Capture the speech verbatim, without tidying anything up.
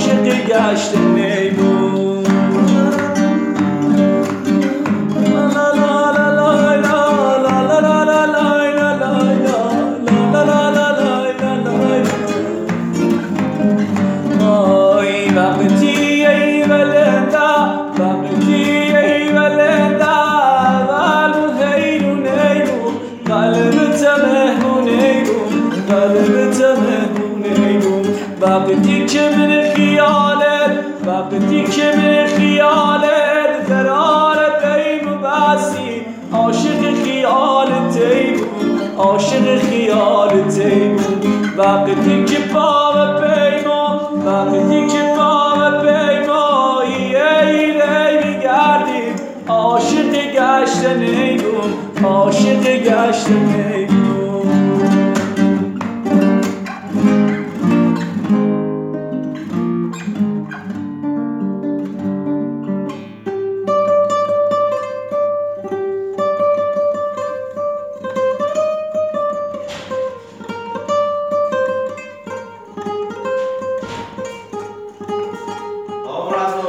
عاشق گشت میمون. وقتی که من خیالت وقتی که من خیالت قرار بیم و بسی عاشق خیالت ایمون عاشق خیالت ایمون. وقتی که با و پیما وقتی که با و پیمایی ایره میگردیم عاشق گشتن ایمون عاشق گشتن ایمون.